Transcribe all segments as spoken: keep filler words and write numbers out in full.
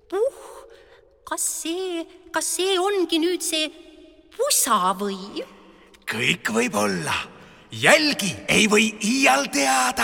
puh, kas see, kas see ongi nüüd see pusa või? Kõik võib olla. Jälgi ei või iial teada.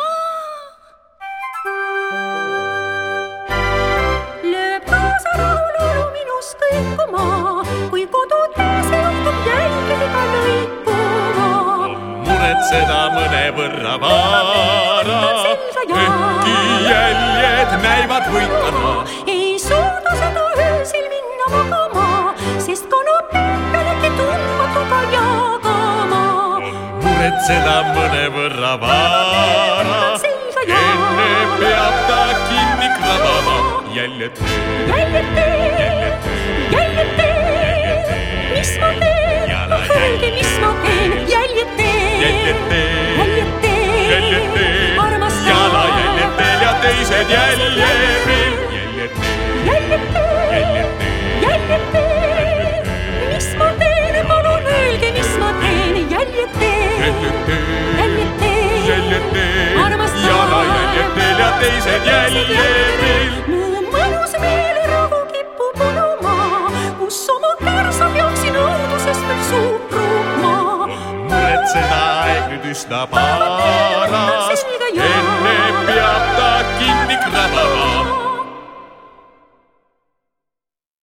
Lööb kaasa rahulolu minus kõikuma, kui kodud pääse juhtub jälgedega lõikuma. Muretseda mõnevõrra vaara, ehkki jäljed näivad võikana. Ei suuda seda öösil minna magama, sest kanapid pealegi tundmatuga jagama. Muretseda mõnevõrra vaara, enne peab ta kinni krabama. Jäljed tee, jäljed tee, jäljed tee, mis ma teen, öelge, mis ma teen, jäljed tee, jäljed tee, jäljed tee, jäljed tee, armastan. jala jäljed teel ja teised jäljed veel. Jäljed tee, jäljed tee, jäljed tee, jäljed tee, mis ma teen, palun öelge, mis ma teen, jäljed tee, jäljed tee, jäljed tee, jäljed tee, armastan. jala jäljed teel ja teised jäljed veel. Mõnus meelerahu kipub olema, kus oma kärsab jooksin õudusest veel suukruma. Muretseda aeg nüüd üsna paras, enne peab ta kinni krabama.